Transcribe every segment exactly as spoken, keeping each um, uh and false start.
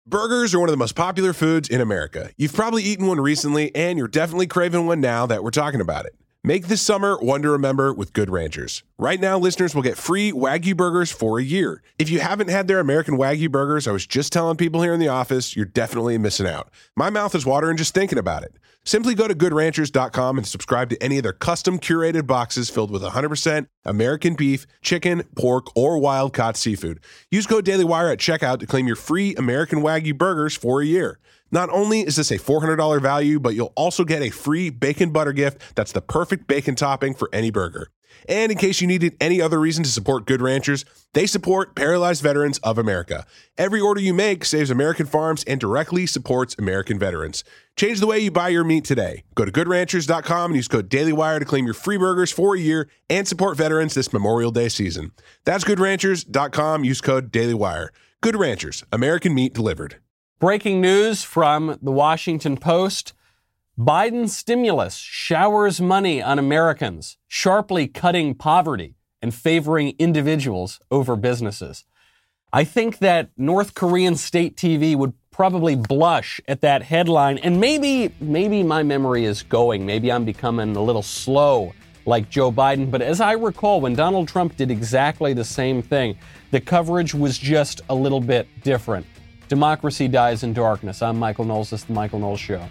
Burgers are one of the most popular foods in America. You've probably eaten one recently, and you're definitely craving one now that we're talking about it. Make this summer one to remember with Good Ranchers. Right now, listeners will get free Wagyu burgers for a year. If you haven't had their American Wagyu burgers, I was just telling people here in the office, you're definitely missing out. My mouth is watering just thinking about it. Simply go to good ranchers dot com and subscribe to any of their custom curated boxes filled with one hundred percent American beef, chicken, pork, or wild-caught seafood. Use code DailyWire at checkout to claim your free American Wagyu burgers for a year. Not only is this a four hundred dollars value, but you'll also get a free bacon butter gift that's the perfect bacon topping for any burger. And in case you needed any other reason to support Good Ranchers, they support Paralyzed Veterans of America. Every order you make saves American farms and directly supports American veterans. Change the way you buy your meat today. Go to good ranchers dot com and use code DailyWire to claim your free burgers for a year and support veterans this Memorial Day season. That's good ranchers dot com. Use code DailyWire. Good Ranchers, American meat delivered. Breaking news from the Washington Post. Biden stimulus showers money on Americans, sharply cutting poverty and favoring individuals over businesses. I think that North Korean state T V would probably blush at that headline, and maybe, maybe my memory is going. Maybe I'm becoming a little slow like Joe Biden. But as I recall, when Donald Trump did exactly the same thing, the coverage was just a little bit different. Democracy dies in darkness. I'm Michael Knowles. This is The Michael Knowles Show.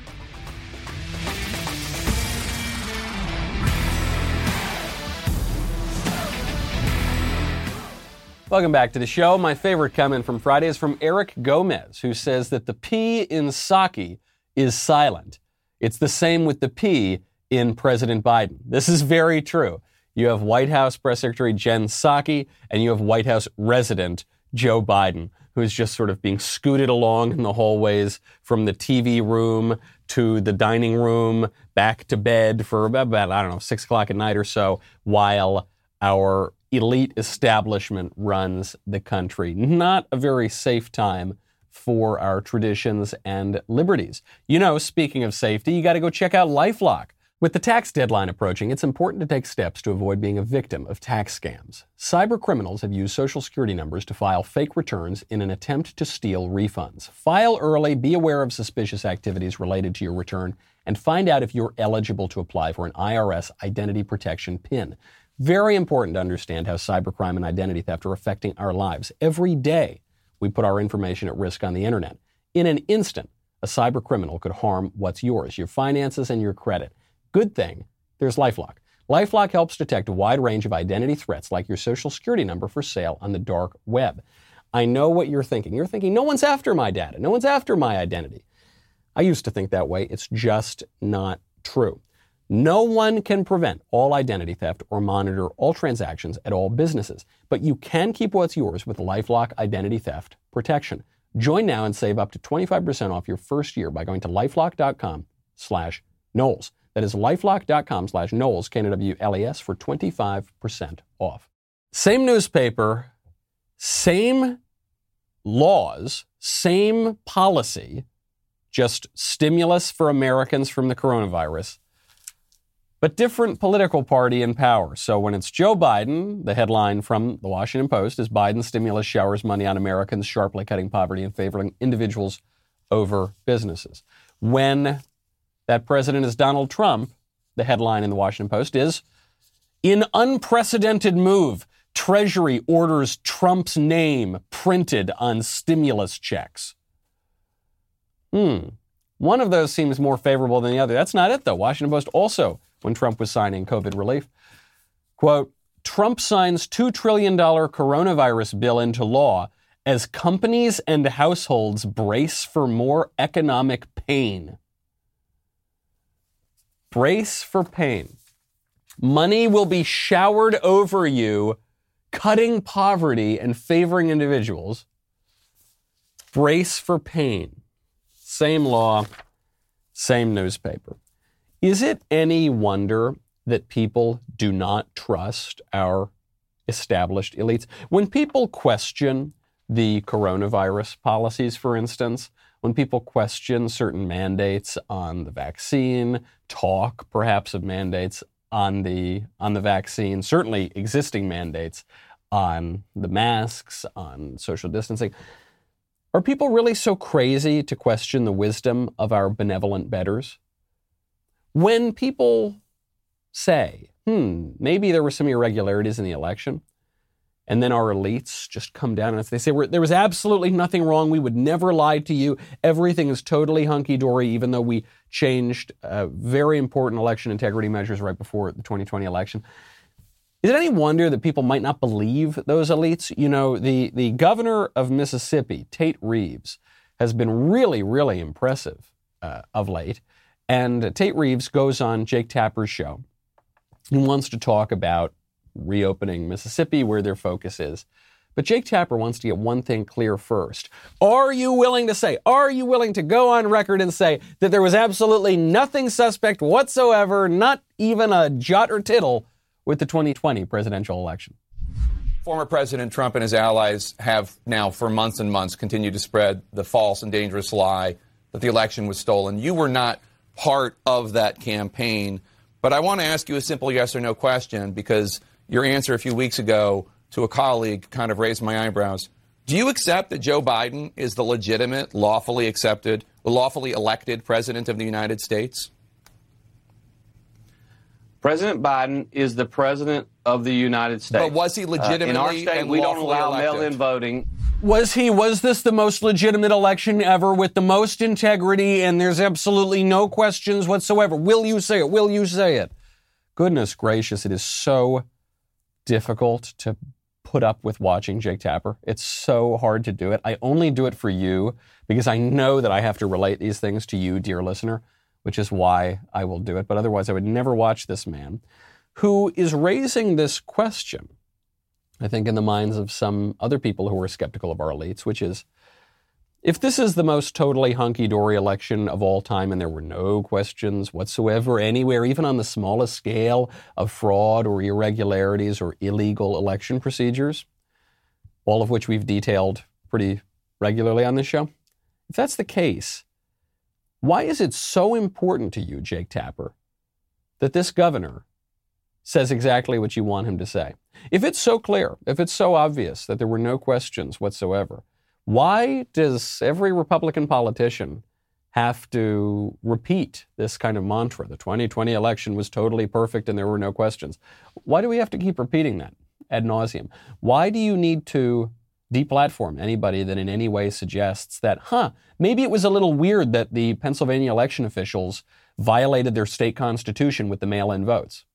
Welcome back to the show. My favorite comment from Friday is from Eric Gomez, who says that the P in Psaki is silent. It's the same with the P in President Biden. This is very true. You have White House Press Secretary Jen Psaki, and you have White House resident Joe Biden, who's just sort of being scooted along in the hallways from the T V room to the dining room, back to bed for about, I don't know, six o'clock at night or so, while our elite establishment runs the country. Not a very safe time for our traditions and liberties. You know, speaking of safety, you got to go check out LifeLock. With the tax deadline approaching, it's important to take steps to avoid being a victim of tax scams. Cyber criminals have used Social Security numbers to file fake returns in an attempt to steal refunds. File early, be aware of suspicious activities related to your return, and find out if you're eligible to apply for an I R S identity protection PIN. Very important to understand how cybercrime and identity theft are affecting our lives. Every day, we put our information at risk on the internet. In an instant, a cyber criminal could harm what's yours, your finances and your credit. Good thing, there's LifeLock. LifeLock helps detect a wide range of identity threats like your Social Security number for sale on the dark web. I know what you're thinking. You're thinking, no one's after my data. No one's after my identity. I used to think that way. It's just not true. No one can prevent all identity theft or monitor all transactions at all businesses, but you can keep what's yours with LifeLock Identity Theft Protection. Join now and save up to twenty-five percent off your first year by going to lifelock.com slash Knowles. That is lifelock.com slash Knowles, K N O W L E S, for twenty-five percent off. Same newspaper, same laws, same policy, just stimulus for Americans from the coronavirus, but different political party in power. So when it's Joe Biden, the headline from the Washington Post is Biden stimulus showers money on Americans, sharply cutting poverty and favoring individuals over businesses. When that president is Donald Trump, the headline in the Washington Post is, in unprecedented move, Treasury orders Trump's name printed on stimulus checks. Hmm. One of those seems more favorable than the other. That's not it, though. Washington Post also, when Trump was signing COVID relief, quote, Trump signs two trillion dollars coronavirus bill into law as companies and households brace for more economic pain. Brace for pain. Money will be showered over you, cutting poverty and favoring individuals. Brace for pain. Same law, same newspaper. Is it any wonder that people do not trust our established elites? When people question the coronavirus policies, for instance, when people question certain mandates on the vaccine, talk perhaps of mandates on the on the vaccine, certainly existing mandates on the masks, on social distancing, Are people really so crazy to question the wisdom of our benevolent betters? When people say, hmm, maybe there were some irregularities in the election, and then our elites just come down and they say, there was absolutely nothing wrong. We would never lie to you. Everything is totally hunky-dory, even though we changed uh, very important election integrity measures right before the twenty twenty election. Is it any wonder that people might not believe those elites? You know, the, the governor of Mississippi, Tate Reeves, has been really, really impressive uh, of late. And Tate Reeves goes on Jake Tapper's show. He wants to talk about reopening Mississippi, where their focus is. But Jake Tapper wants to get one thing clear first. Are you willing to say, are you willing to go on record and say that there was absolutely nothing suspect whatsoever, not even a jot or tittle, with the twenty twenty presidential election? Former President Trump and his allies have now for months and months continued to spread the false and dangerous lie that the election was stolen. You were not part of that campaign, but I want to ask you a simple yes or no question, because your answer a few weeks ago to a colleague kind of raised my eyebrows. Do you accept that Joe Biden is the legitimate, lawfully accepted, lawfully elected president of the United States? President Biden is the president of the United States. But was he legitimately uh, in our state, and we don't lawfully allow elected? mail-in voting. Was he, was this the most legitimate election ever with the most integrity, and there's absolutely no questions whatsoever? Will you say it? Will you say it? Goodness gracious, it is so difficult to put up with watching Jake Tapper. It's so hard to do it. I only do it for you because I know that I have to relate these things to you, dear listener, which is why I will do it. But otherwise, I would never watch this man who is raising this question, I think, in the minds of some other people who are skeptical of our elites, which is, if this is the most totally hunky-dory election of all time and there were no questions whatsoever anywhere, even on the smallest scale of fraud or irregularities or illegal election procedures, all of which we've detailed pretty regularly on this show, if that's the case, why is it so important to you, Jake Tapper, that this governor says exactly what you want him to say? If it's so clear, if it's so obvious that there were no questions whatsoever, why does every Republican politician have to repeat this kind of mantra? The twenty twenty election was totally perfect and there were no questions. Why do we have to keep repeating that ad nauseum? Why do you need to deplatform anybody that in any way suggests that, huh, maybe it was a little weird that the Pennsylvania election officials violated their state constitution with the mail-in votes?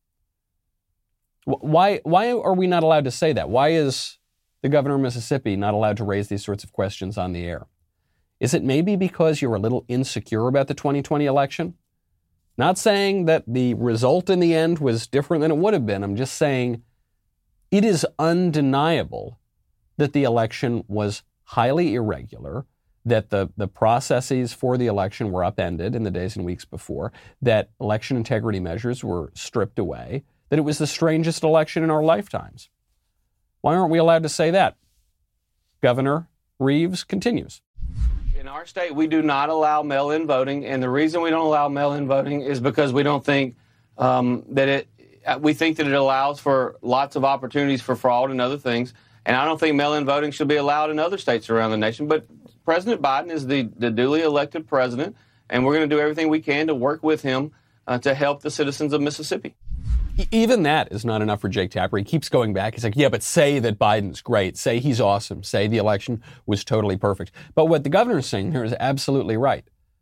Why, why are we not allowed to say that? Why is the governor of Mississippi not allowed to raise these sorts of questions on the air? Is it maybe because you're a little insecure about the twenty twenty election? Not saying that the result in the end was different than it would have been. I'm just saying it is undeniable that the election was highly irregular, that the, the processes for the election were upended in the days and weeks before, that election integrity measures were stripped away, that it was the strangest election in our lifetimes. Why aren't we allowed to say that? Governor Reeves continues. In our state, we do not allow mail-in voting, and the reason we don't allow mail-in voting is because we don't think um, that it, we think that it allows for lots of opportunities for fraud and other things, and I don't think mail-in voting should be allowed in other states around the nation. But President Biden is the, the duly elected president, and we're going to do everything we can to work with him uh, to help the citizens of Mississippi. Even that is not enough for Jake Tapper. He keeps going back. He's like, yeah, but say that Biden's great. Say he's awesome. Say the election was totally perfect. But what the governor's saying here is absolutely right.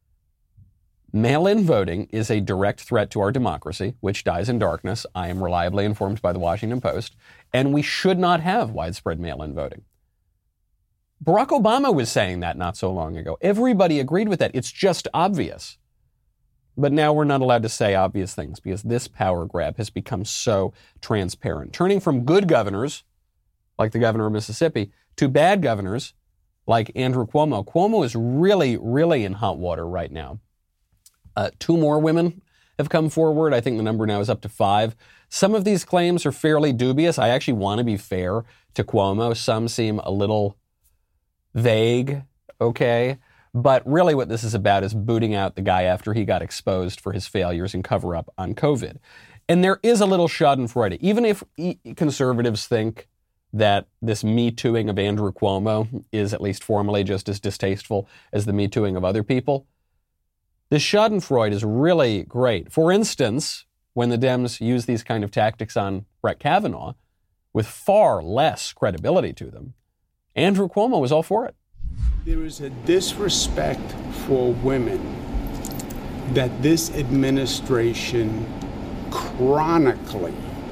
Mail-in voting is a direct threat to our democracy, which dies in darkness. I am reliably informed by the Washington Post. And we should not have widespread mail-in voting. Barack Obama was saying that not so long ago. Everybody agreed with that. It's just obvious. But now we're not allowed to say obvious things because this power grab has become so transparent. Turning from good governors, like the governor of Mississippi, to bad governors, like Andrew Cuomo. Cuomo is really, really in hot water right now. Uh, two more women have come forward. I think the number now is up to five. Some of these claims are fairly dubious. I actually want to be fair to Cuomo. Some seem a little vague, okay? But really what this is about is booting out the guy after he got exposed for his failures and cover-up on COVID. And there is a little schadenfreude. Even if conservatives think that this Me Tooing of Andrew Cuomo is at least formally just as distasteful as the Me Tooing of other people. This schadenfreude is really great. For instance, when the Dems use these kind of tactics on Brett Kavanaugh with far less credibility to them, Andrew Cuomo was all for it. There is a disrespect for women that this administration chronically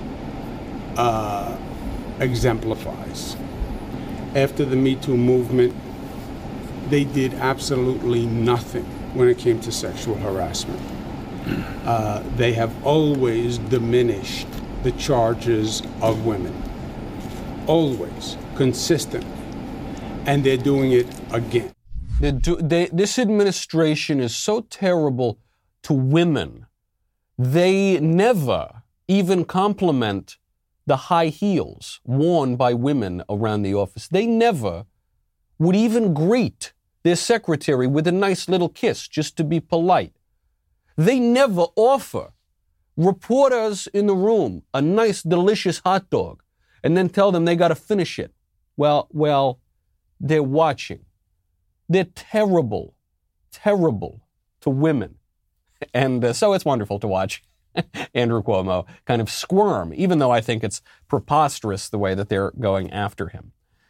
uh, exemplifies. After the Me Too movement, they did absolutely nothing when it came to sexual harassment. Uh, they have always diminished the charges of women. Always, consistently. And they're doing it again. They do, they, this administration is so terrible to women. They never even compliment the high heels worn by women around the office. They never would even greet their secretary with a nice little kiss just to be polite. They never offer reporters in the room a nice, delicious hot dog and then tell them they got to finish it. Well, well, they're watching. They're terrible, terrible to women. And uh, so it's wonderful to watch Andrew Cuomo kind of squirm, even though I think it's preposterous the way that they're going after him.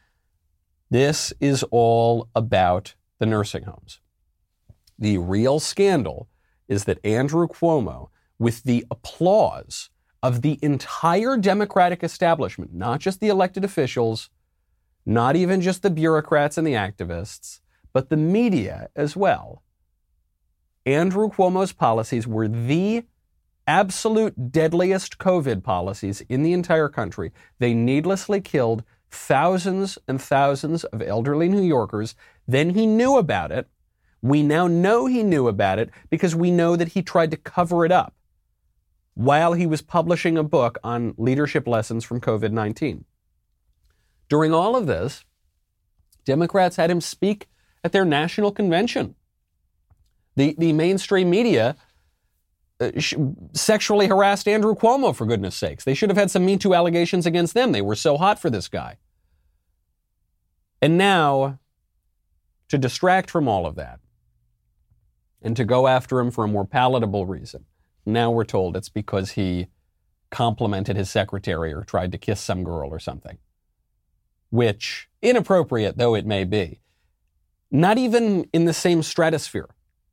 This is all about the nursing homes. The real scandal is that Andrew Cuomo, with the applause of the entire Democratic establishment, not just the elected officials, not even just the bureaucrats and the activists, but the media as well, Andrew Cuomo's policies were the absolute deadliest COVID policies in the entire country. They needlessly killed thousands and thousands of elderly New Yorkers. Then he knew about it. We now know he knew about it because we know that he tried to cover it up while he was publishing a book on leadership lessons from COVID nineteen. During all of this, Democrats had him speak at their national convention. The, the mainstream media uh, sh- sexually harassed Andrew Cuomo, for goodness sakes. They should have had some Me Too allegations against them. They were so hot for this guy. And now, to distract from all of that, and to go after him for a more palatable reason, now we're told it's because he complimented his secretary or tried to kiss some girl or something. Which, inappropriate though it may be, not even in the same stratosphere,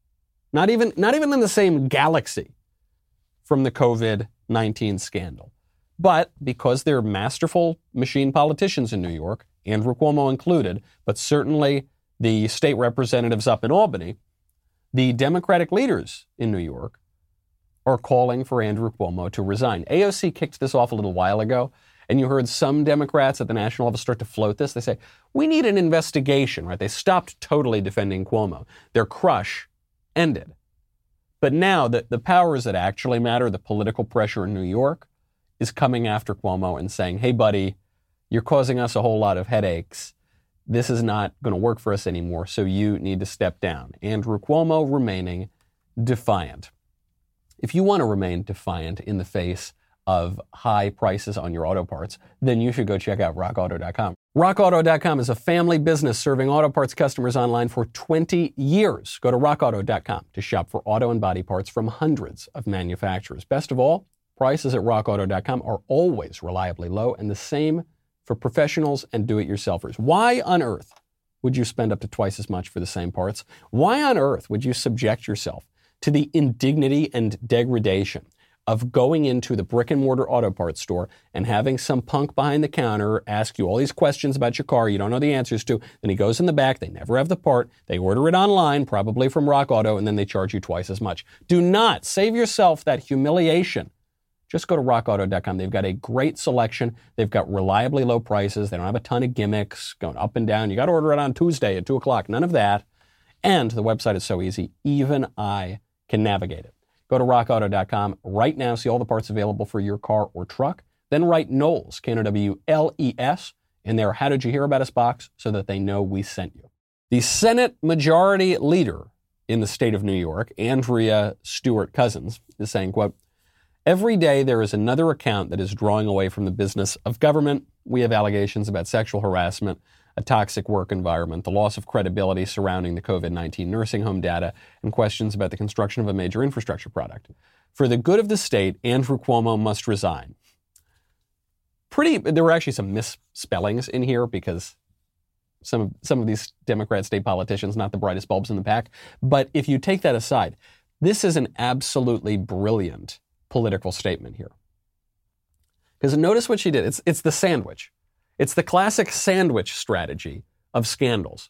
not even, not even in the same galaxy from the COVID nineteen scandal. But because they're masterful machine politicians in New York, Andrew Cuomo included, but certainly the state representatives up in Albany, the Democratic leaders in New York are calling for Andrew Cuomo to resign. A O C kicked this off a little while ago, and you heard some Democrats at the national level start to float this. They say, we need an investigation, right? They stopped totally defending Cuomo. Their crush ended. But now the, the powers that actually matter, the political pressure in New York, is coming after Cuomo and saying, hey, buddy, you're causing us a whole lot of headaches. This is not going to work for us anymore, so you need to step down. Andrew Cuomo remaining defiant. If you want to remain defiant in the face of high prices on your auto parts, then you should go check out rock auto dot com. rock auto dot com is a family business serving auto parts customers online for twenty years. Go to rock auto dot com to shop for auto and body parts from hundreds of manufacturers. Best of all, prices at rock auto dot com are always reliably low, and the same for professionals and do-it-yourselfers. Why on earth would you spend up to twice as much for the same parts? Why on earth would you subject yourself to the indignity and degradation of going into the brick-and-mortar auto parts store and having some punk behind the counter ask you all these questions about your car you don't know the answers to? Then he goes in the back, they never have the part, they order it online, probably from Rock Auto, and then they charge you twice as much. Do not save yourself that humiliation. Just go to rock auto dot com. They've got a great selection. They've got reliably low prices. They don't have a ton of gimmicks going up and down. You got to order it on Tuesday at two o'clock. None of that. And the website is so easy, even I can navigate it. Go to rock auto dot com right now, see all the parts available for your car or truck. Then write Knowles, K N O W L E S, in their How Did You Hear About Us box so that they know we sent you. The Senate Majority Leader in the state of New York, Andrea Stewart Cousins, is saying, quote, Every day there is another account that is drawing away from the business of government. We have allegations about sexual harassment, a toxic work environment, the loss of credibility surrounding the covid nineteen nursing home data, and questions about the construction of a major infrastructure project. For the good of the state, Andrew Cuomo must resign. Pretty, there were actually some misspellings in here because some of, some of these Democrat state politicians, not the brightest bulbs in the pack. But if you take that aside, this is an absolutely brilliant political statement here. Because notice what she did. It's, it's the sandwich. It's the classic sandwich strategy of scandals.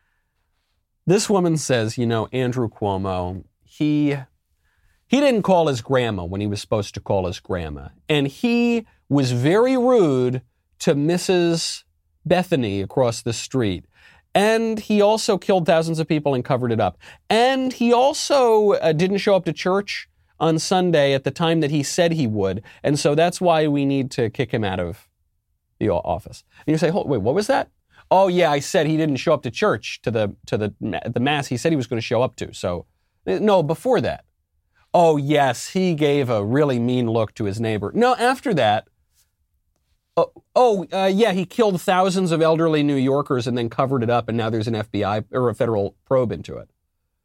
This woman says, you know, Andrew Cuomo, he, he didn't call his grandma when he was supposed to call his grandma. And he was very rude to Missus Bethany across the street. And he also killed thousands of people and covered it up. And he also uh, didn't show up to church on Sunday at the time that he said he would. And so that's why we need to kick him out of the office. And you say, hold, wait, what was that? Oh, yeah, I said he didn't show up to church, to the to the the mass he said he was going to show up to. So, no, before that. Oh, yes, he gave a really mean look to his neighbor. No, after that. Oh, oh uh, yeah, he killed thousands of elderly New Yorkers and then covered it up, and now there's an F B I or a federal probe into it.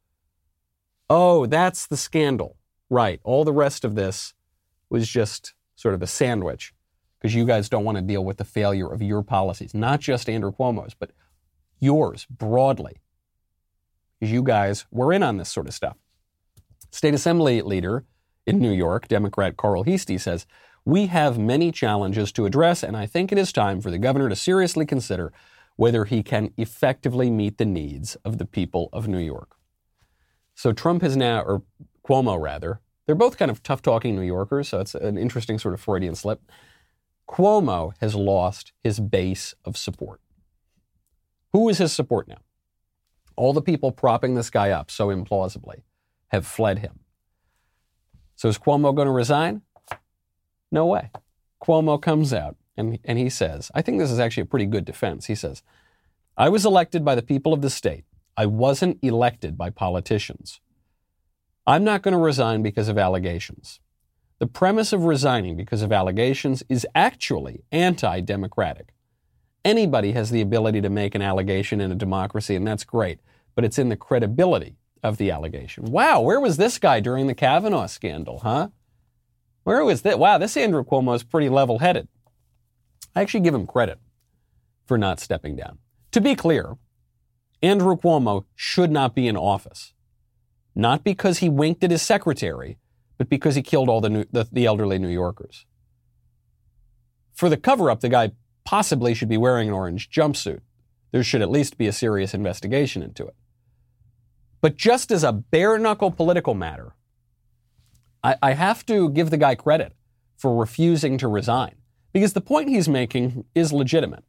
Oh, that's the scandal. Right. All the rest of this was just sort of a sandwich because you guys don't want to deal with the failure of your policies, not just Andrew Cuomo's, but yours broadly. Because you guys were in on this sort of stuff. State Assembly leader in New York, Democrat Carl Heastie, says, we have many challenges to address, and I think it is time for the governor to seriously consider whether he can effectively meet the needs of the people of New York. So Trump has now, or Cuomo rather, they're both kind of tough-talking New Yorkers, so it's an interesting sort of Freudian slip. Cuomo has lost his base of support. Who is his support now? All the people propping this guy up so implausibly have fled him. So is Cuomo going to resign? No way. Cuomo comes out and, and he says, I think this is actually a pretty good defense. He says, I was elected by the people of the state. I wasn't elected by politicians. I'm not going to resign because of allegations. The premise of resigning because of allegations is actually anti-democratic. Anybody has the ability to make an allegation in a democracy, and that's great, but it's in the credibility of the allegation. Wow, where was this guy during the Kavanaugh scandal, huh? Where was that? Wow, this Andrew Cuomo is pretty level-headed. I actually give him credit for not stepping down. To be clear, Andrew Cuomo should not be in office. Not because he winked at his secretary, but because he killed all the, new, the, the elderly New Yorkers. For the cover-up, the guy possibly should be wearing an orange jumpsuit. There should at least be a serious investigation into it. But just as a bare-knuckle political matter, I, I have to give the guy credit for refusing to resign, because the point he's making is legitimate.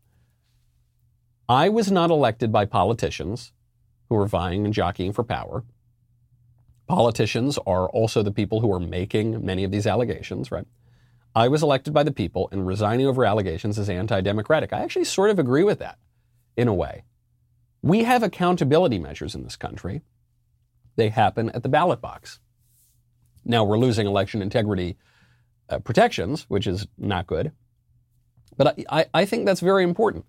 I was not elected by politicians who are vying and jockeying for power. Politicians are also the people who are making many of these allegations, right? I was elected by the people, and resigning over allegations is anti-democratic. I actually sort of agree with that, in a way. We have accountability measures in this country. They happen at the ballot box. Now, we're losing election integrity uh, protections, which is not good. But I, I, I think that's very important.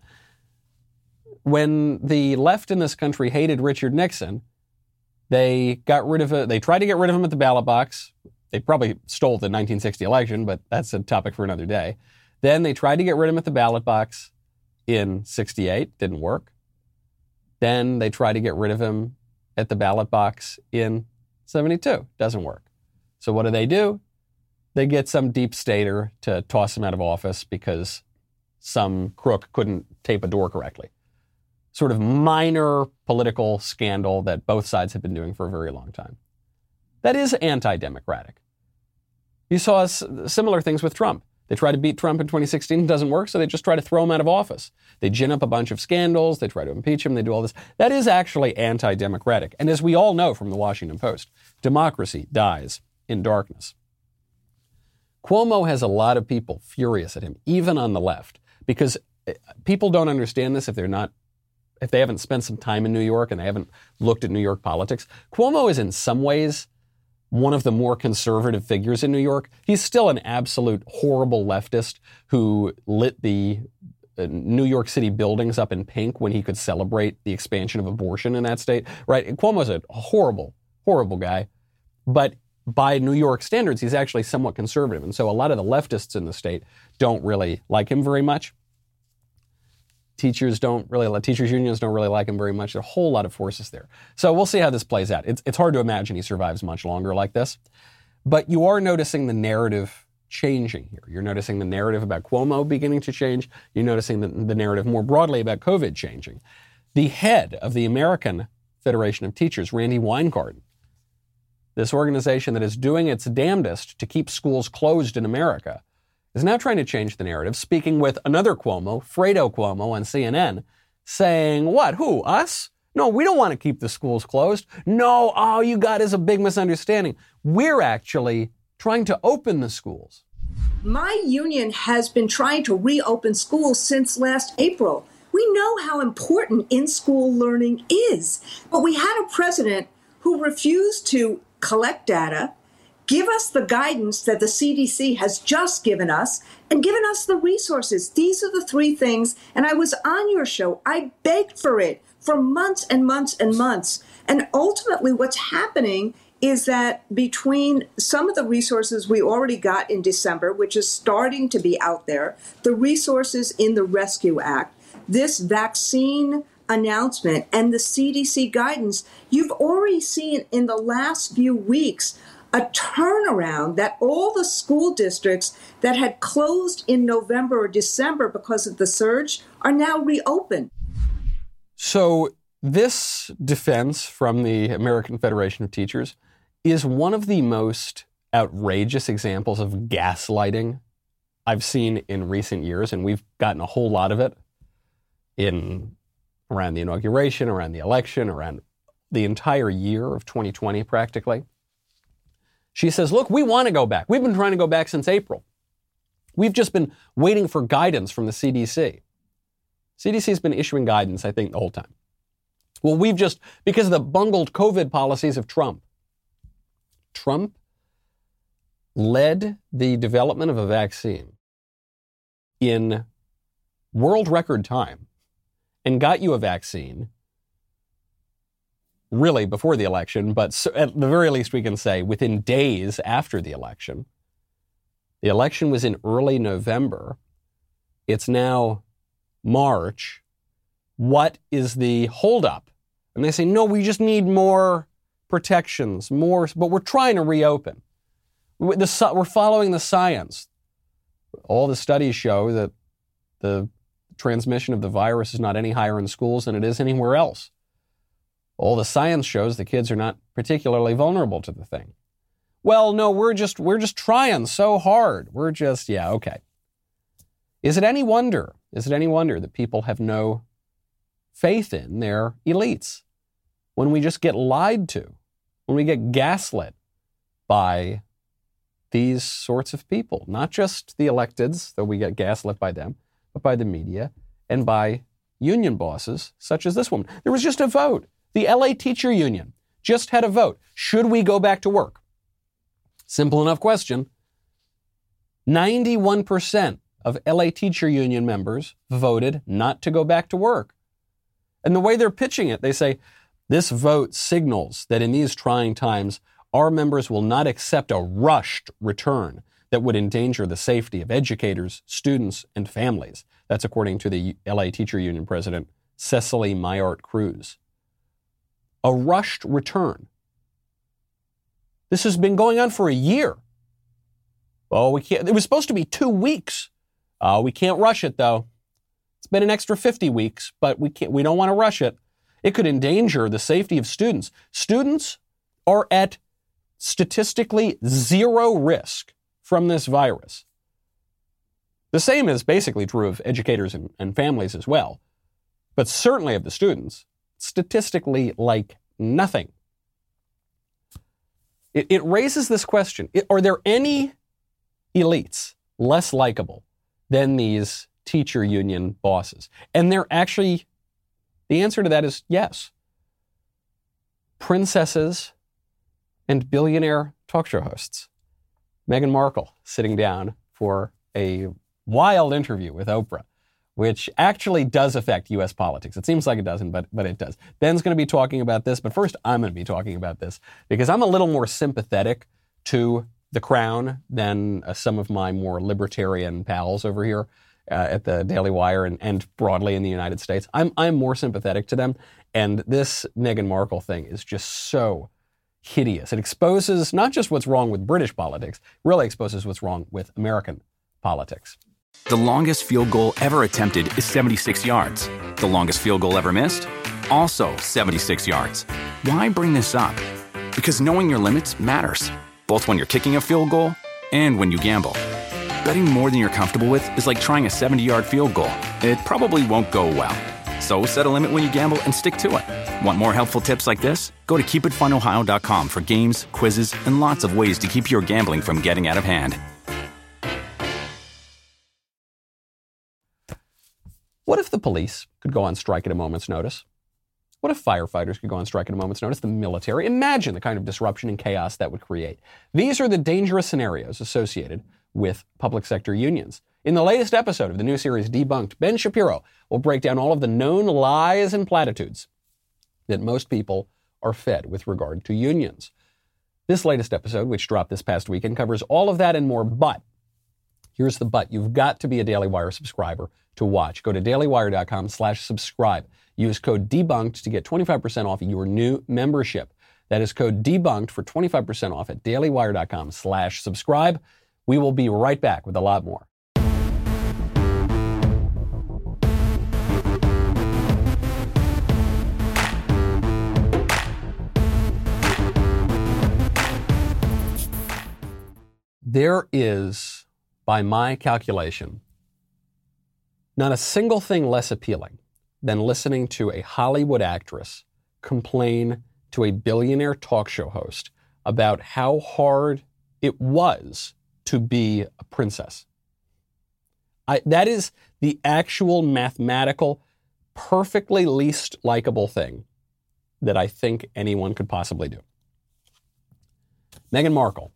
When the left in this country hated Richard Nixon, they got rid of it. They tried to get rid of him at the ballot box. They probably stole the nineteen sixty election, but that's a topic for another day. Then they tried to get rid of him at the ballot box in sixty-eight. Didn't work. Then they tried to get rid of him at the ballot box in seventy-two. Doesn't work. So what do they do? They get some deep stater to toss him out of office because some crook couldn't tape a door correctly. Sort of minor political scandal that both sides have been doing for a very long time. That is anti-democratic. You saw s- similar things with Trump. They tried to beat Trump in twenty sixteen, it doesn't work, so they just try to throw him out of office. They gin up a bunch of scandals, they try to impeach him, they do all this. That is actually anti-democratic. And as we all know from the Washington Post, democracy dies in darkness. Cuomo has a lot of people furious at him, even on the left, because people don't understand this if they're not if they haven't spent some time in New York and they haven't looked at New York politics. Cuomo is in some ways one of the more conservative figures in New York. He's still an absolute horrible leftist who lit the uh, New York City buildings up in pink when he could celebrate the expansion of abortion in that state, right? Cuomo's a horrible, horrible guy. But by New York standards, he's actually somewhat conservative. And so a lot of the leftists in the state don't really like him very much. Teachers don't really, teachers unions don't really like him very much. There's a whole lot of forces there. So we'll see how this plays out. It's, it's hard to imagine he survives much longer like this. But you are noticing the narrative changing here. You're noticing the narrative about Cuomo beginning to change. You're noticing the, the narrative more broadly about COVID changing. The head of the American Federation of Teachers, Randi Weingarten, this organization that is doing its damnedest to keep schools closed in America, is now trying to change the narrative, speaking with another Cuomo, Fredo Cuomo, on C N N, saying, what, who, us? No, we don't want to keep the schools closed. No, all you got is a big misunderstanding. We're actually trying to open the schools. My union has been trying to reopen schools since last April. We know how important in-school learning is, but we had a president who refused to collect data, give us the guidance that the C D C has just given us, and given us the resources. These are the three things, and I was on your show. I begged for it for months and months and months. And ultimately what's happening is that between some of the resources we already got in December, which is starting to be out there, the resources in the Rescue Act, this vaccine announcement, and the C D C guidance, you've already seen in the last few weeks a turnaround that all the school districts that had closed in November or December because of the surge are now reopened. So this defense from the American Federation of Teachers is one of the most outrageous examples of gaslighting I've seen in recent years, and we've gotten a whole lot of it in around the inauguration, around the election, around the entire year of twenty twenty practically. She says, look, we want to go back. We've been trying to go back since April. We've just been waiting for guidance from the C D C. C D C's been issuing guidance, I think, the whole time. Well, we've just, because of the bungled COVID policies of Trump, Trump led the development of a vaccine in world record time and got you a vaccine really before the election, but so at the very least we can say within days after the election. The election was in early November. It's now March. What is the holdup? And they say, no, we just need more protections, more, but we're trying to reopen. We're following the science. All the studies show that the transmission of the virus is not any higher in schools than it is anywhere else. All the science shows the kids are not particularly vulnerable to the thing. Well, no, we're just we're just trying so hard. We're just, yeah, okay. Is it any wonder? Is it any wonder that people have no faith in their elites when we just get lied to, when we get gaslit by these sorts of people? Not just the electeds, though we get gaslit by them, but by the media and by union bosses such as this woman. There was just a vote. The L A Teacher Union just had a vote. Should we go back to work? Simple enough question. ninety-one percent of L A Teacher Union members voted not to go back to work. And the way they're pitching it, they say, this vote signals that in these trying times, our members will not accept a rushed return that would endanger the safety of educators, students, and families. That's according to the L A Teacher Union president, Cecily Mayart Cruz. A rushed return. This has been going on for a year. Oh, we can't. It was supposed to be two weeks. Oh, we can't rush it though. It's been an extra fifty weeks, but we can't. We don't want to rush it. It could endanger the safety of students. Students are at statistically zero risk from this virus. The same is basically true of educators and, and families as well, but certainly of the students. Statistically like nothing. It, it raises this question. It, are there any elites less likable than these teacher union bosses? And they're actually, the answer to that is yes. Princesses and billionaire talk show hosts. Meghan Markle sitting down for a wild interview with Oprah, which actually does affect U S politics. It seems like it doesn't, but but it does. Ben's going to be talking about this, but first I'm going to be talking about this because I'm a little more sympathetic to the Crown than uh, some of my more libertarian pals over here uh, at the Daily Wire and, and broadly in the United States. I'm I'm more sympathetic to them, and this Meghan Markle thing is just so hideous. It exposes not just what's wrong with British politics, really exposes what's wrong with American politics. The longest field goal ever attempted is seventy-six yards. The longest field goal ever missed? Also seventy-six yards. Why bring this up? Because knowing your limits matters, both when you're kicking a field goal and when you gamble. Betting more than you're comfortable with is like trying a seventy-yard field goal. It probably won't go well. So set a limit when you gamble and stick to it. Want more helpful tips like this? Go to keep it fun ohio dot com for games, quizzes, and lots of ways to keep your gambling from getting out of hand. What if the police could go on strike at a moment's notice? What if firefighters could go on strike at a moment's notice? The military? Imagine the kind of disruption and chaos that would create. These are the dangerous scenarios associated with public sector unions. In the latest episode of the new series Debunked, Ben Shapiro will break down all of the known lies and platitudes that most people are fed with regard to unions. This latest episode, which dropped this past weekend, covers all of that and more, but here's the but. You've got to be a Daily Wire subscriber to watch. Go to dailywire.com slash subscribe. Use code DEBUNKED to get twenty-five percent off your new membership. That is code DEBUNKED for twenty-five percent off at dailywire.com slash subscribe. We will be right back with a lot more. There is, by my calculation, not a single thing less appealing than listening to a Hollywood actress complain to a billionaire talk show host about how hard it was to be a princess. I, that is the actual mathematical, perfectly least likable thing that I think anyone could possibly do. Meghan Markle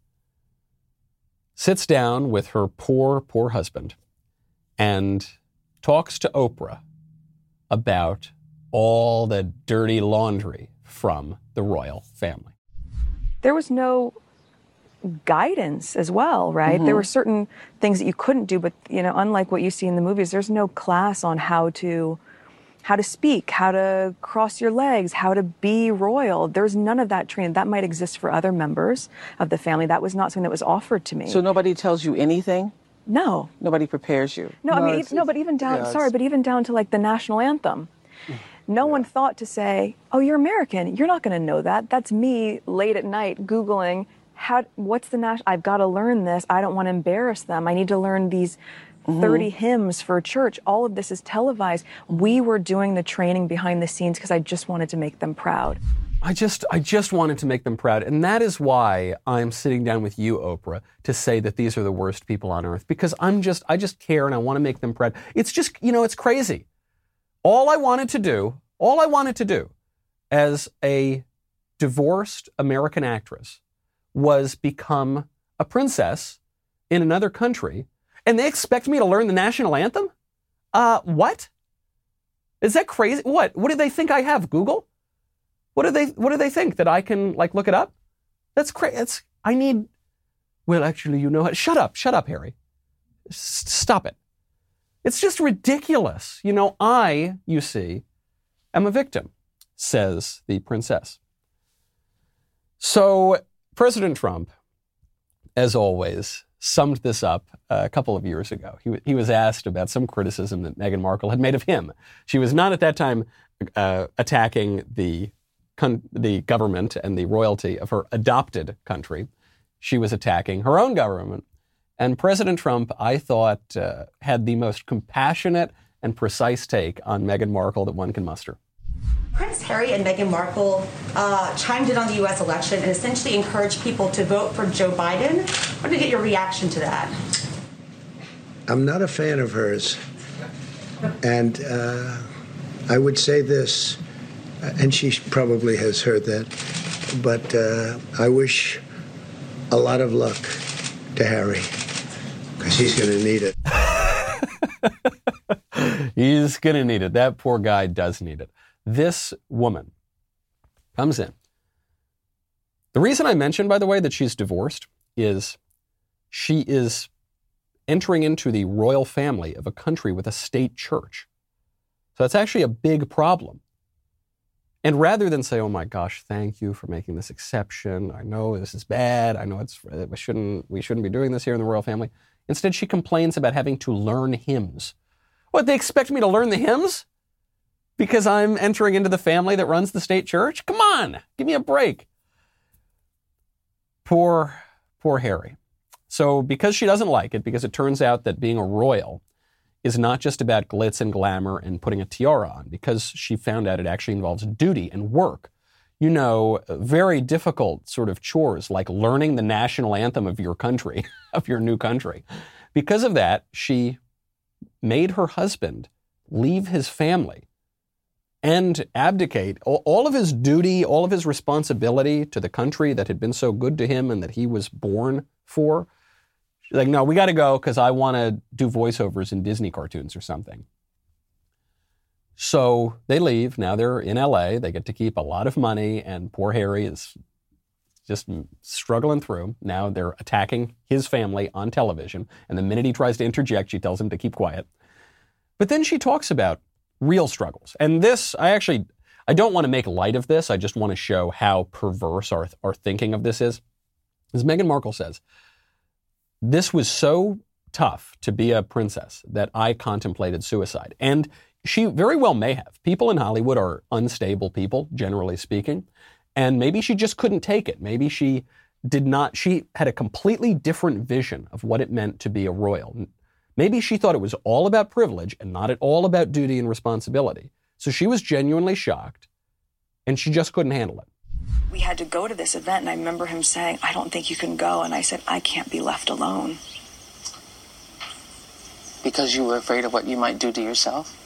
sits down with her poor, poor husband and talks to Oprah about all the dirty laundry from the royal family. There was no guidance as well, right? Mm-hmm. There were certain things that you couldn't do, but you know, unlike what you see in the movies, there's no class on how to how to speak, how to cross your legs, how to be royal. There's none of that training. That might exist for other members of the family. That was not something that was offered to me. So nobody tells you anything? No. Nobody prepares you? No, no I mean, it's, no, but even down, yeah, sorry, but even down to like the national anthem. No yeah. one thought to say, oh, you're American. You're not going to know that. That's me late at night Googling, how, what's the national, I've got to learn this. I don't want to embarrass them. I need to learn these mm-hmm. thirty hymns for church. All of this is televised. We were doing the training behind the scenes because I just wanted to make them proud. I just, I just wanted to make them proud. And that is why I'm sitting down with you, Oprah, to say that these are the worst people on earth, because I'm just, I just care and I want to make them proud. It's just, you know, it's crazy. All I wanted to do, all I wanted to do as a divorced American actress was become a princess in another country, and they expect me to learn the national anthem? Uh, what? Is that crazy? What? What do they think I have? Google? What do they, what do they think? That I can, like, look it up? That's crazy. It's, I need, well, actually, you know what? Shut up. Shut up, Harry. S- stop it. It's just ridiculous. You know, I, you see, am a victim, says the princess. So President Trump, as always, summed this up a couple of years ago. He, he was asked about some criticism that Meghan Markle had made of him. She was not at that time uh, attacking the con- the government and the royalty of her adopted country. She was attacking her own government. And President Trump, I thought, uh, had the most compassionate and precise take on Meghan Markle that one can muster. Prince Harry and Meghan Markle uh, chimed in on the U S election and essentially encouraged people to vote for Joe Biden. I want to get your reaction to that. I'm not a fan of hers. And uh, I would say this, and she probably has heard that, but uh, I wish a lot of luck to Harry, because he's going to need it. He's going to need it. That poor guy does need it. This woman comes in. The reason I mentioned, by the way, that she's divorced is she is entering into the royal family of a country with a state church. So that's actually a big problem. And rather than say, oh my gosh, thank you for making this exception. I know this is bad. I know it's we shouldn't we shouldn't be doing this here in the royal family. Instead, she complains about having to learn hymns. What, they expect me to learn the hymns? Because I'm entering into the family that runs the state church? Come on, give me a break. Poor, poor Harry. So because she doesn't like it, because it turns out that being a royal is not just about glitz and glamour and putting a tiara on, because she found out it actually involves duty and work. You know, very difficult sort of chores like learning the national anthem of your country, of your new country. Because of that, she made her husband leave his family and abdicate all of his duty, all of his responsibility to the country that had been so good to him and that he was born for. She's like, no, we got to go because I want to do voiceovers in Disney cartoons or something. So they leave. Now they're in L A. They get to keep a lot of money, and poor Harry is just struggling through. Now they're attacking his family on television, and the minute he tries to interject, she tells him to keep quiet. But then she talks about real struggles. And this, I actually, I don't want to make light of this. I just want to show how perverse our, our thinking of this is. As Meghan Markle says, this was so tough to be a princess that I contemplated suicide. And she very well may have. People in Hollywood are unstable people, generally speaking. And maybe she just couldn't take it. Maybe she did not, she had a completely different vision of what it meant to be a royal. Maybe she thought it was all about privilege and not at all about duty and responsibility. So she was genuinely shocked, and she just couldn't handle it. We had to go to this event, and I remember him saying, I don't think you can go. And I said, I can't be left alone. Because you were afraid of what you might do to yourself?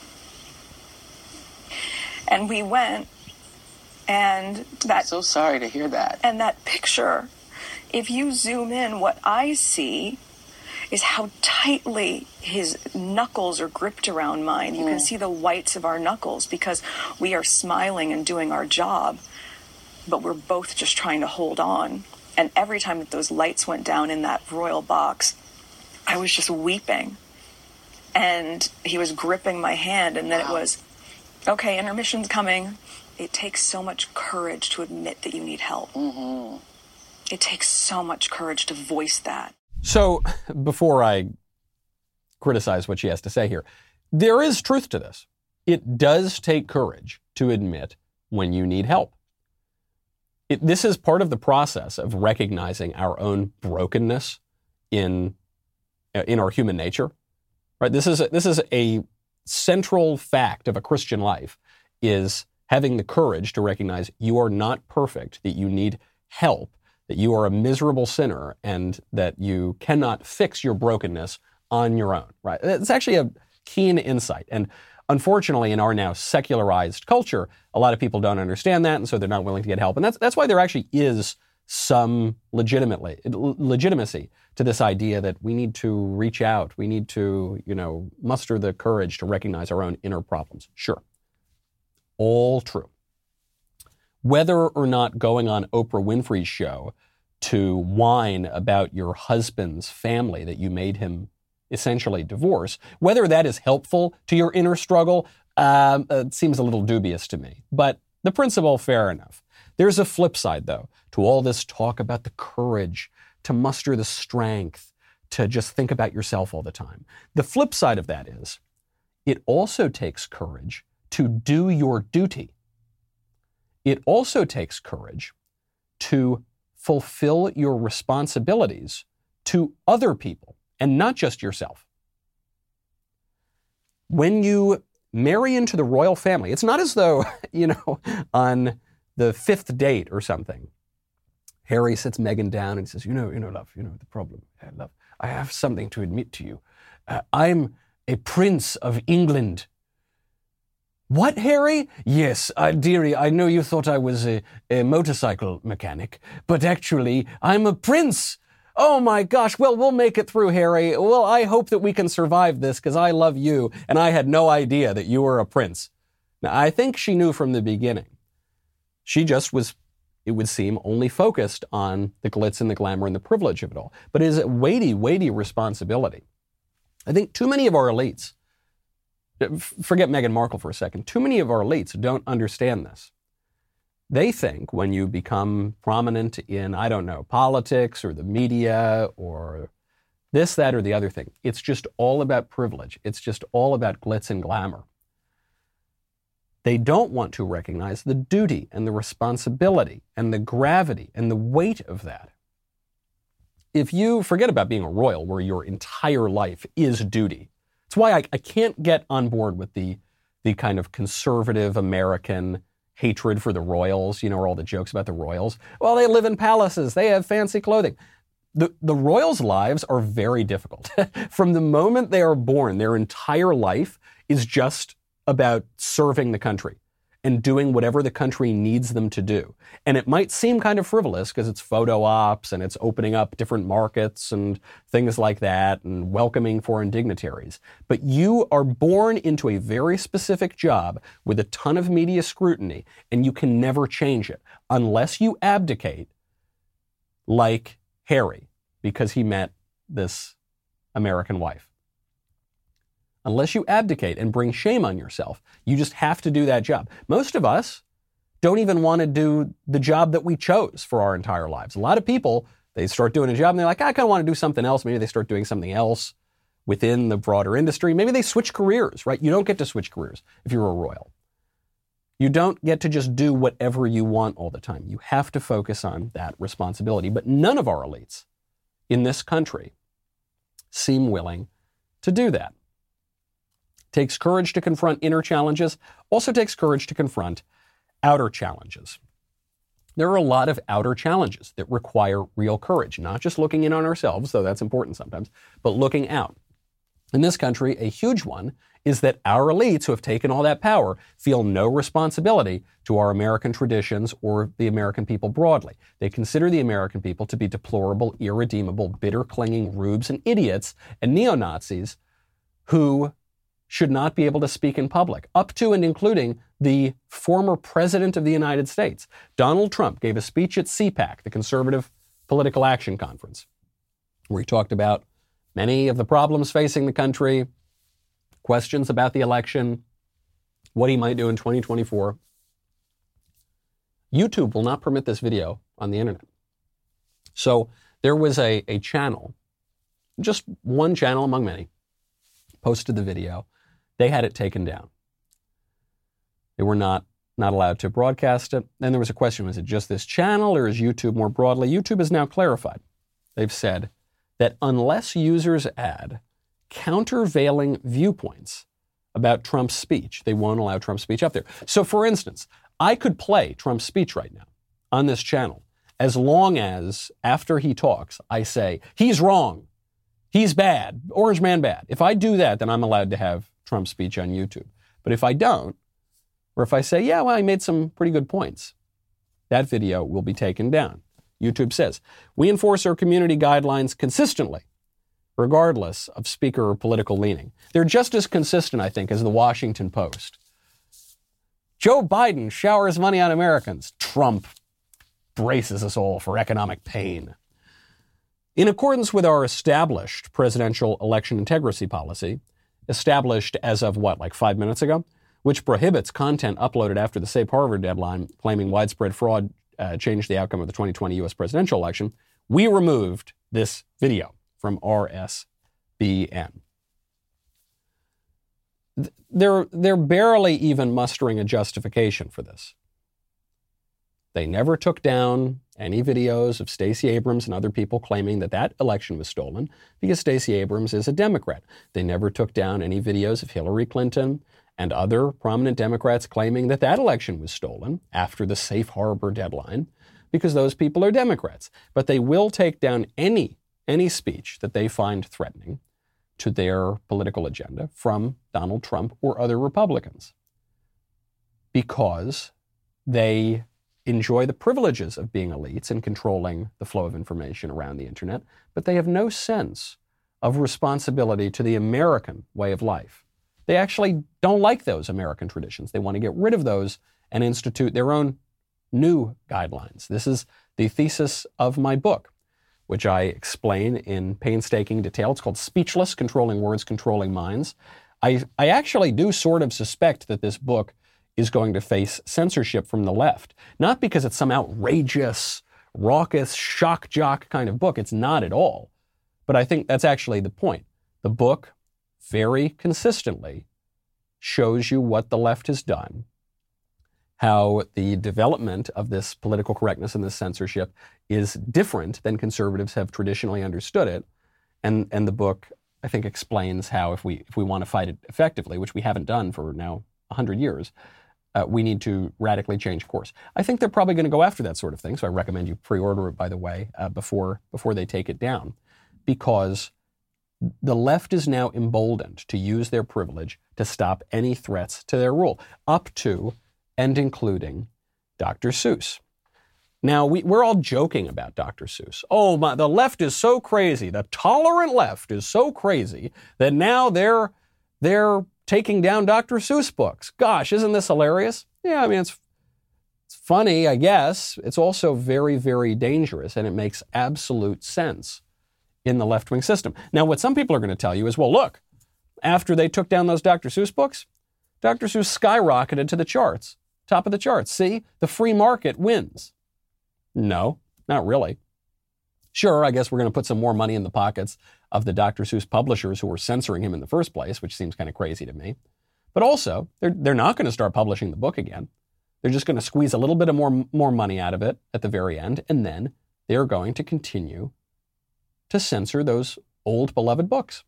And we went, and that... I'm so sorry to hear that. And that picture, if you zoom in, what I see is how tightly his knuckles are gripped around mine. You mm. can see the whites of our knuckles because we are smiling and doing our job, but we're both just trying to hold on. And every time that those lights went down in that royal box, I was just weeping. And he was gripping my hand, and then wow. it was, okay, intermission's coming. It takes so much courage to admit that you need help. Mm-hmm. It takes so much courage to voice that. So, before I criticize what she has to say here, there is truth to this. It does take courage to admit when you need help. It, this is part of the process of recognizing our own brokenness in, in our human nature. Right? This is a, this is a central fact of a Christian life, is having the courage to recognize you are not perfect, that you need help, that you are a miserable sinner, and that you cannot fix your brokenness on your own, right? It's actually a keen insight. And unfortunately, in our now secularized culture, a lot of people don't understand that, and so they're not willing to get help. And that's that's why there actually is some legitimately legitimacy to this idea that we need to reach out, we need to, you know, muster the courage to recognize our own inner problems. Sure. All true. Whether or not going on Oprah Winfrey's show to whine about your husband's family that you made him essentially divorce, whether that is helpful to your inner struggle, um, it seems a little dubious to me. But the principle, fair enough. There's a flip side, though, to all this talk about the courage, to muster the strength, to just think about yourself all the time. The flip side of that is, it also takes courage to do your duty. It also takes courage to fulfill your responsibilities to other people and not just yourself. When you marry into the royal family, it's not as though, you know, on the fifth date or something, Harry sits Meghan down and says, you know, you know, love, you know, the problem, yeah, love, I have something to admit to you. Uh, I'm a prince of England. What, Harry? Yes, uh, dearie, I know you thought I was a, a motorcycle mechanic, but actually, I'm a prince. Oh my gosh, well, we'll make it through, Harry. Well, I hope that we can survive this because I love you, and I had no idea that you were a prince. Now, I think she knew from the beginning. She just was, it would seem, only focused on the glitz and the glamour and the privilege of it all. But it is a weighty, weighty responsibility. I think too many of our elites, forget Meghan Markle for a second, too many of our elites don't understand this. They think when you become prominent in, I don't know, politics or the media or this, that, or the other thing, it's just all about privilege. It's just all about glitz and glamour. They don't want to recognize the duty and the responsibility and the gravity and the weight of that. If you forget about being a royal where your entire life is duty, it's why I, I can't get on board with the, the kind of conservative American hatred for the royals, you know, or all the jokes about the royals. Well, they live in palaces. They have fancy clothing. The, the royals' lives are very difficult. From the moment they are born, their entire life is just about serving the country and doing whatever the country needs them to do. And it might seem kind of frivolous because it's photo ops and it's opening up different markets and things like that and welcoming foreign dignitaries. But you are born into a very specific job with a ton of media scrutiny, and you can never change it unless you abdicate like Harry, because he met this American wife. Unless you abdicate and bring shame on yourself, you just have to do that job. Most of us don't even want to do the job that we chose for our entire lives. A lot of people, they start doing a job and they're like, I kind of want to do something else. Maybe they start doing something else within the broader industry. Maybe they switch careers, right? You don't get to switch careers if you're a royal. You don't get to just do whatever you want all the time. You have to focus on that responsibility. But none of our elites in this country seem willing to do that. Takes courage to confront inner challenges, also takes courage to confront outer challenges. There are a lot of outer challenges that require real courage, not just looking in on ourselves, though that's important sometimes, but looking out. In this country, a huge one is that our elites who have taken all that power feel no responsibility to our American traditions or the American people broadly. They consider the American people to be deplorable, irredeemable, bitter, clinging rubes and idiots and neo-Nazis who should not be able to speak in public, up to and including the former president of the United States. Donald Trump gave a speech at C PAC, the Conservative Political Action Conference, where he talked about many of the problems facing the country, questions about the election, what he might do in twenty twenty-four. YouTube will not permit this video on the internet. So there was a, a channel, just one channel among many, posted the video. They had it taken down. They were not, not allowed to broadcast it. Then there was a question, was it just this channel or is YouTube more broadly? YouTube has now clarified. They've said that unless users add countervailing viewpoints about Trump's speech, they won't allow Trump's speech up there. So for instance, I could play Trump's speech right now on this channel as long as after he talks, I say, he's wrong, he's bad, Orange Man bad. If I do that, then I'm allowed to have Trump's speech on YouTube. But if I don't, or if I say, yeah, well, I made some pretty good points, that video will be taken down. YouTube says, we enforce our community guidelines consistently, regardless of speaker or political leaning. They're just as consistent, I think, as the Washington Post. Joe Biden showers money on Americans. Trump braces us all for economic pain. In accordance with our established presidential election integrity policy, established as of what, like five minutes ago, which prohibits content uploaded after the safe harbor deadline claiming widespread fraud uh, changed the outcome of the twenty twenty U S presidential election, we removed this video from R S B N. They're, they're barely even mustering a justification for this. They never took down any videos of Stacey Abrams and other people claiming that that election was stolen because Stacey Abrams is a Democrat. They never took down any videos of Hillary Clinton and other prominent Democrats claiming that that election was stolen after the safe harbor deadline because those people are Democrats. But they will take down any, any speech that they find threatening to their political agenda from Donald Trump or other Republicans. because they enjoy the privileges of being elites and controlling the flow of information around the internet, but they have no sense of responsibility to the American way of life. They actually don't like those American traditions. They want to get rid of those and institute their own new guidelines. This is the thesis of my book, which I explain in painstaking detail. It's called Speechless: Controlling Words, Controlling Minds. I, I actually do sort of suspect that this book is going to face censorship from the left. Not because it's some outrageous, raucous, shock jock kind of book. It's not at all. But I think that's actually the point. The book very consistently shows you what the left has done, how the development of this political correctness and this censorship is different than conservatives have traditionally understood it. And, and the book, I think, explains how if we, if we want to fight it effectively, which we haven't done for now one hundred years, Uh, we need to radically change course. I think they're probably going to go after that sort of thing, so I recommend you pre-order it, by the way, uh, before before they take it down, because the left is now emboldened to use their privilege to stop any threats to their rule, up to and including Doctor Seuss. Now, we, we're all joking about Doctor Seuss. Oh, my, the left is so crazy. The tolerant left is so crazy that now they're they're taking down Doctor Seuss books. Gosh, isn't this hilarious? Yeah, I mean, it's, it's funny, I guess. It's also very, very dangerous, and it makes absolute sense in the left-wing system. Now, what some people are going to tell you is, well, look, after they took down those Doctor Seuss books, Doctor Seuss skyrocketed to the charts, top of the charts. See, the free market wins. No, not really. Sure, I guess we're going to put some more money in the pockets of the Doctor Seuss publishers who were censoring him in the first place, which seems kind of crazy to me. But also, they're, they're not going to start publishing the book again. They're just going to squeeze a little bit of more, more money out of it at the very end, and then they're going to continue to censor those old beloved books.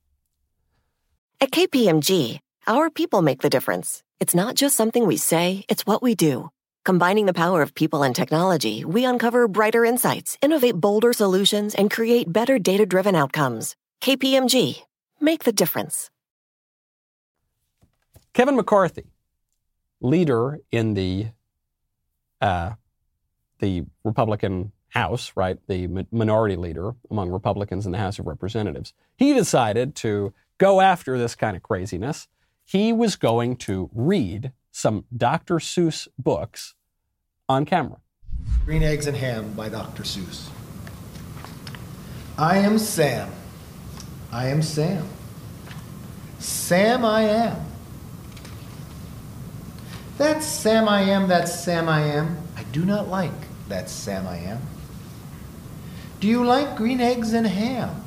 At K P M G, our people make the difference. It's not just something we say, it's what we do. Combining the power of people and technology, we uncover brighter insights, innovate bolder solutions, and create better data-driven outcomes. K P M G. Make the difference. Kevin McCarthy, leader in the uh, the Republican House, right, the minority leader among Republicans in the House of Representatives, he decided to go after this kind of craziness. He was going to read some Doctor Seuss books on camera. Green Eggs and Ham by Doctor Seuss. I am Sam. I am Sam. Sam I am. That's Sam I am, that's Sam I am. I do not like that Sam I am. Do you like green eggs and ham?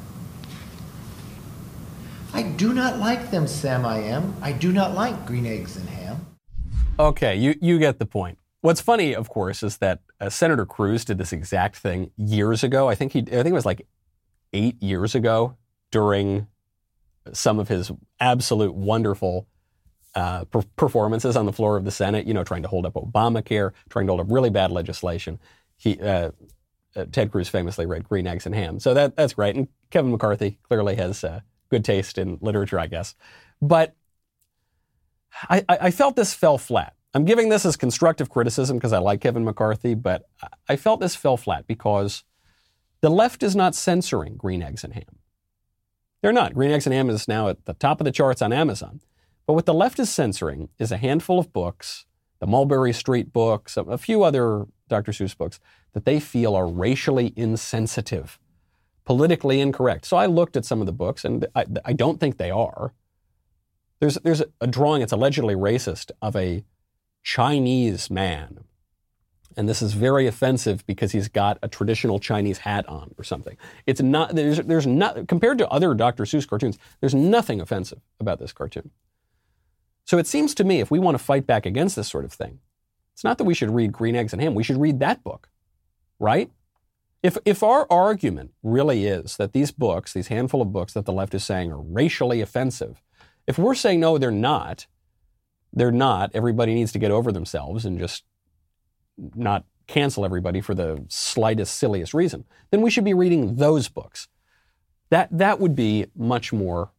I do not like them, Sam I am. I do not like green eggs and ham. Okay, you, you get the point. What's funny, of course, is that uh, Senator Cruz did this exact thing years ago. I think he, I think it was like eight years ago during some of his absolute wonderful uh, per- performances on the floor of the Senate. You know, trying to hold up Obamacare, trying to hold up really bad legislation. He, uh, uh, Ted Cruz famously read Green Eggs and Ham, so that that's great. And Kevin McCarthy clearly has uh, good taste in literature, I guess, but. I, I felt this fell flat. I'm giving this as constructive criticism because I like Kevin McCarthy, but I felt this fell flat because the left is not censoring Green Eggs and Ham. They're not. Green Eggs and Ham is now at the top of the charts on Amazon. But what the left is censoring is a handful of books, the Mulberry Street books, a few other Doctor Seuss books that they feel are racially insensitive, politically incorrect. So I looked at some of the books, and I, I don't think they are. There's there's a drawing, it's allegedly racist, of a Chinese man. And this is very offensive because he's got a traditional Chinese hat on or something. It's not, there's, there's not, compared to other Doctor Seuss cartoons, there's nothing offensive about this cartoon. So it seems to me, if we want to fight back against this sort of thing, it's not that we should read Green Eggs and Ham, we should read that book, right? If if our argument really is that these books, these handful of books that the left is saying are racially offensive, if we're saying, no, they're not, they're not, everybody needs to get over themselves and just not cancel everybody for the slightest, silliest reason, then we should be reading those books. That that would be much more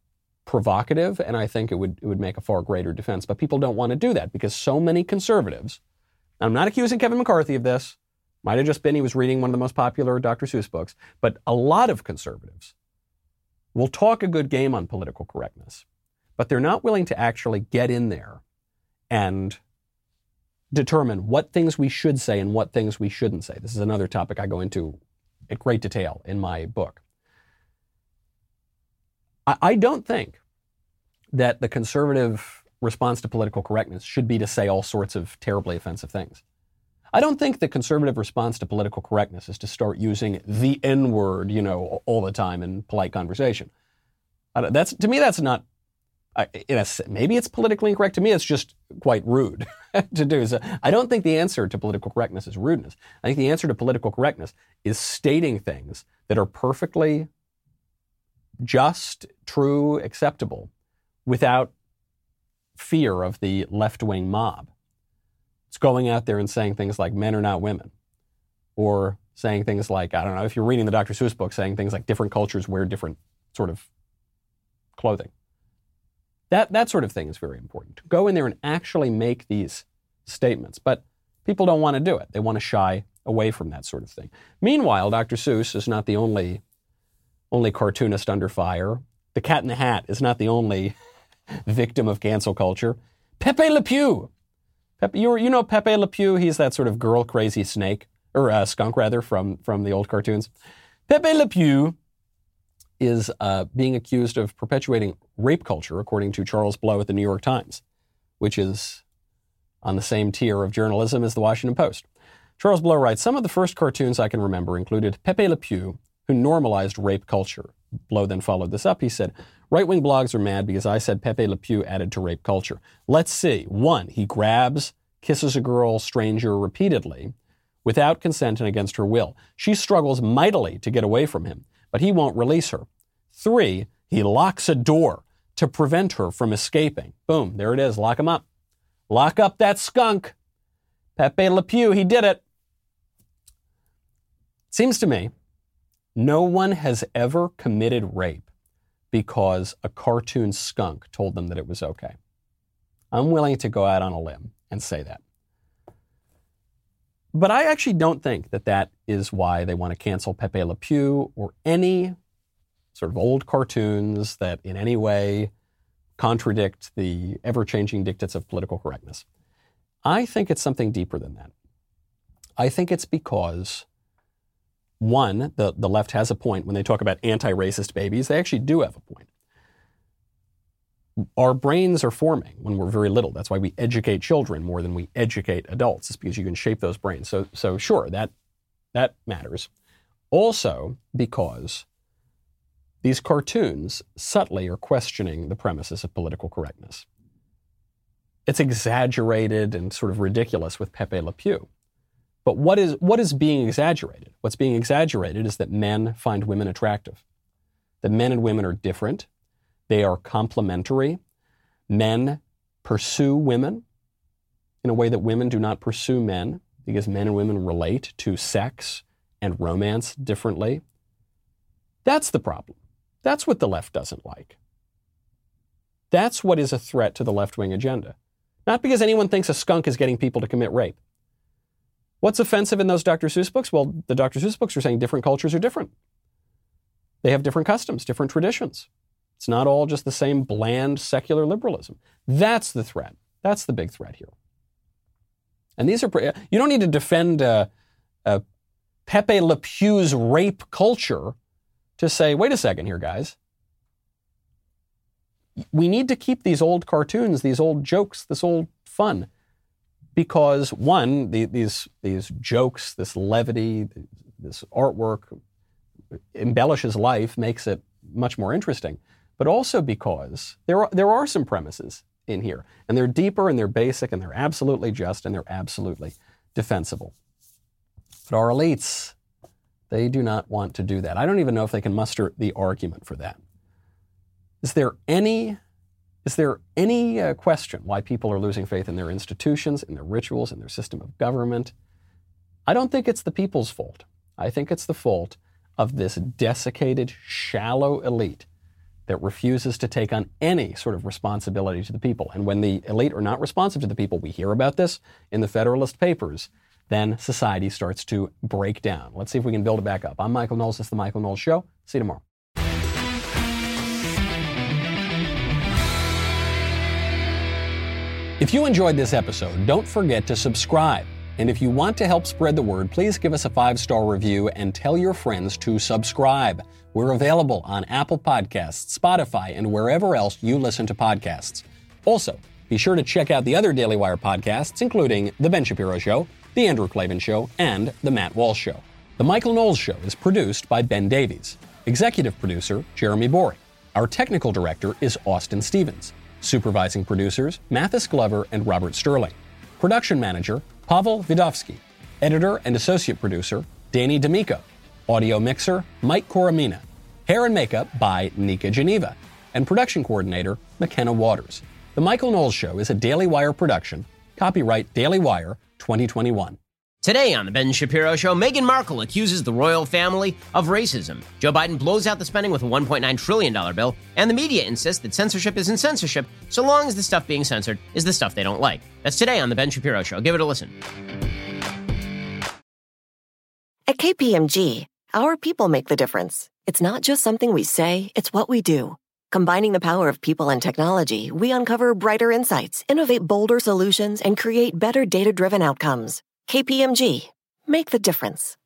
provocative, and I think it would it would make a far greater defense. But people don't want to do that because so many conservatives, I'm not accusing Kevin McCarthy of this, might have just been he was reading one of the most popular Doctor Seuss books, but a lot of conservatives will talk a good game on political correctness, but they're not willing to actually get in there and determine what things we should say and what things we shouldn't say. This is another topic I go into in great detail in my book. I, I don't think that the conservative response to political correctness should be to say all sorts of terribly offensive things. I don't think the conservative response to political correctness is to start using the N-word, you know, all the time in polite conversation. That's, to me, that's not, I, in a, maybe it's politically incorrect. To me, it's just quite rude to do. So I don't think the answer to political correctness is rudeness. I think the answer to political correctness is stating things that are perfectly just, true, acceptable, without fear of the left-wing mob. It's going out there and saying things like men are not women, or saying things like, I don't know, if you're reading the Doctor Seuss book, saying things like different cultures wear different sort of clothing. That that sort of thing is very important. To go in there and actually make these statements. But people don't want to do it. They want to shy away from that sort of thing. Meanwhile, Doctor Seuss is not the only, only cartoonist under fire. The Cat in the Hat is not the only victim of cancel culture. Pepe Le Pew. Pepe, you, you know Pepe Le Pew? He's that sort of girl-crazy snake, or uh, skunk, rather, from, from the old cartoons. Pepe Le Pew is uh, being accused of perpetuating rape culture, according to Charles Blow at the New York Times, which is on the same tier of journalism as the Washington Post. Charles Blow writes, some of the first cartoons I can remember included Pepe Le Pew, who normalized rape culture. Blow then followed this up. He said, right-wing blogs are mad because I said Pepe Le Pew added to rape culture. Let's see. One, he grabs, kisses a girl stranger repeatedly without consent and against her will. She struggles mightily to get away from him, but he won't release her. Three, he locks a door to prevent her from escaping. Boom, there it is. Lock him up. Lock up that skunk. Pepe Le Pew, he did it. Seems to me, no one has ever committed rape because a cartoon skunk told them that it was okay. I'm willing to go out on a limb and say that. But I actually don't think that that is why they want to cancel Pepe Le Pew or any sort of old cartoons that in any way contradict the ever-changing dictates of political correctness. I think it's something deeper than that. I think it's because, one, the, the left has a point when they talk about anti-racist babies. They actually do have a point. Our brains are forming when we're very little. That's why we educate children more than we educate adults. It's because you can shape those brains. So, so sure, that, that matters. Also because these cartoons subtly are questioning the premises of political correctness. It's exaggerated and sort of ridiculous with Pepe Le Pew. But what is, what is being exaggerated? What's being exaggerated is that men find women attractive, that men and women are different. They are complementary. Men pursue women in a way that women do not pursue men, because men and women relate to sex and romance differently. That's the problem. That's what the left doesn't like. That's what is a threat to the left-wing agenda. Not because anyone thinks a skunk is getting people to commit rape. What's offensive in those Doctor Seuss books? Well, the Doctor Seuss books are saying different cultures are different. They have different customs, different traditions. It's not all just the same bland secular liberalism. That's the threat. That's the big threat here. And these are, you don't need to defend uh, uh, Pepe Le Pew's rape culture to say, wait a second here, guys. We need to keep these old cartoons, these old jokes, this old fun. Because one, the, these, these jokes, this levity, this artwork embellishes life, makes it much more interesting. But also because there are, there are some premises in here. And they're deeper and they're basic and they're absolutely just and they're absolutely defensible. But our elites, they do not want to do that. I don't even know if they can muster the argument for that. Is there any, is there any uh, question why people are losing faith in their institutions, in their rituals, in their system of government? I don't think it's the people's fault. I think it's the fault of this desiccated, shallow elite that refuses to take on any sort of responsibility to the people. And when the elite are not responsive to the people, we hear about this in the Federalist Papers, then society starts to break down. Let's see if we can build it back up. I'm Michael Knowles. This is The Michael Knowles Show. See you tomorrow. If you enjoyed this episode, don't forget to subscribe. And if you want to help spread the word, please give us a five-star review and tell your friends to subscribe. We're available on Apple Podcasts, Spotify, and wherever else you listen to podcasts. Also, be sure to check out the other Daily Wire podcasts, including The Ben Shapiro Show, The Andrew Klavan Show, and The Matt Walsh Show. The Michael Knowles Show is produced by Ben Davies. Executive producer, Jeremy Boring. Our technical director is Austin Stevens. Supervising producers, Mathis Glover and Robert Sterling. Production manager, Pavel Vidovsky. Editor and associate producer, Danny D'Amico. Audio mixer, Mike Coromina. Hair and makeup by Nika Geneva. And production coordinator, McKenna Waters. The Michael Knowles Show is a Daily Wire production. Copyright Daily Wire twenty twenty-one. Today on The Ben Shapiro Show, Meghan Markle accuses the royal family of racism. Joe Biden blows out the spending with a one point nine trillion dollars bill, and the media insists that censorship isn't censorship so long as the stuff being censored is the stuff they don't like. That's today on The Ben Shapiro Show. Give it a listen. At K P M G, our people make the difference. It's not just something we say, it's what we do. Combining the power of people and technology, we uncover brighter insights, innovate bolder solutions, and create better data-driven outcomes. K P M G. Make the difference.